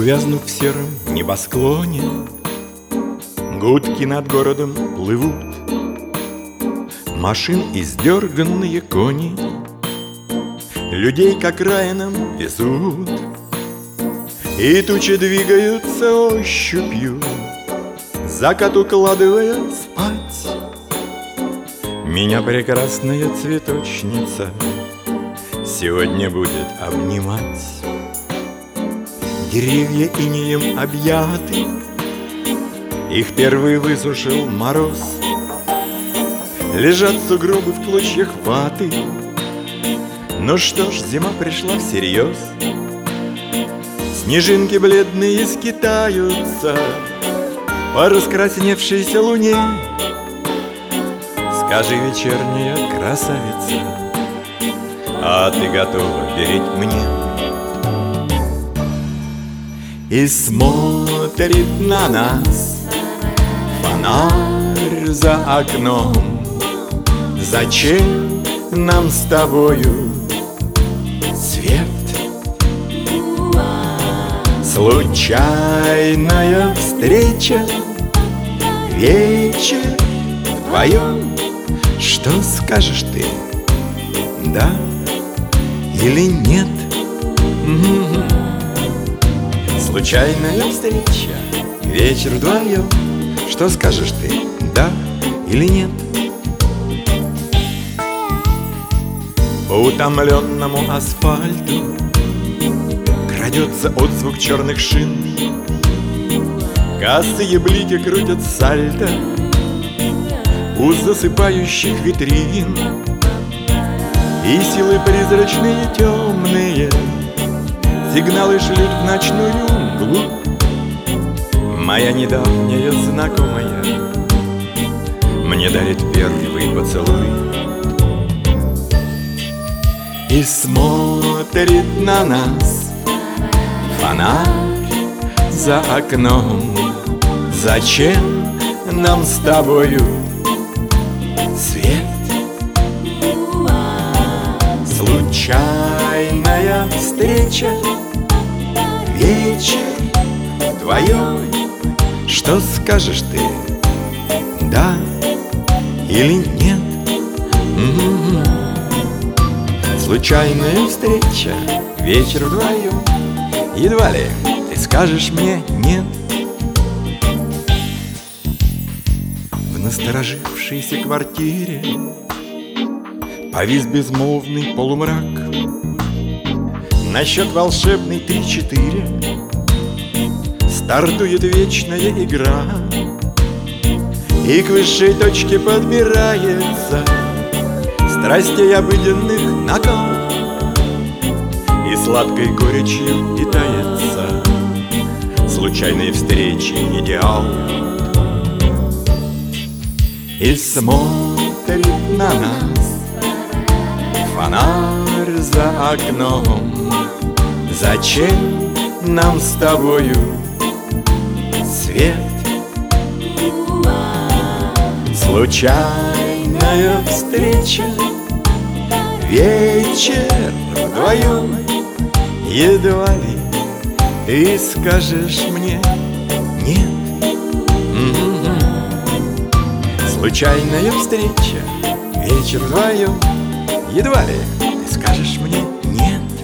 Увязнув в сером небосклоне, гудки над городом плывут, машин издерганные кони людей к окраинам везут, и тучи двигаются ощупью, закат укладывая спать. Меня прекрасная цветочница сегодня будет обнимать. Деревья инеем объяты, их первый высушил мороз. Лежат сугробы в клочьях ваты. Ну что ж, зима пришла всерьез. Снежинки бледные скитаются по раскрасневшейся луне. Скажи, вечерняя красавица, а ты готова верить мне? И смотрит на нас фонарь за окном. Зачем нам с тобою свет? Случайная встреча, вечер вдвоем. Что скажешь ты, да или нет? Случайная встреча, вечер вдвоем. Что скажешь ты, да или нет? По утомленному асфальту крадется отзвук черных шин. Косые блики крутят сальто у засыпающих витрин. И силы призрачные темные сигналы шлют в ночную мглу. Моя недавняя знакомая мне дарит первый поцелуй и смотрит на нас фонарь за окном. Зачем нам с тобою свет? Случайная встреча, вечер вдвоем. Что скажешь ты, да или нет? Случайная встреча, вечер вдвоем. Едва ли ты скажешь мне нет. В насторожившейся квартире повис безмолвный полумрак. На счет волшебный 3-4 стартует вечная игра, и к высшей точке подбирается страстей обыденных накал, и сладкой горечью питается случайной встречи идеал. И смотрит на нас фонарь за окном. Зачем нам с тобою свет? Случайная встреча, вечер вдвоем. Едва ли ты скажешь мне нет. Случайная встреча, вечер вдвоем. Едва ли ты скажешь мне нет.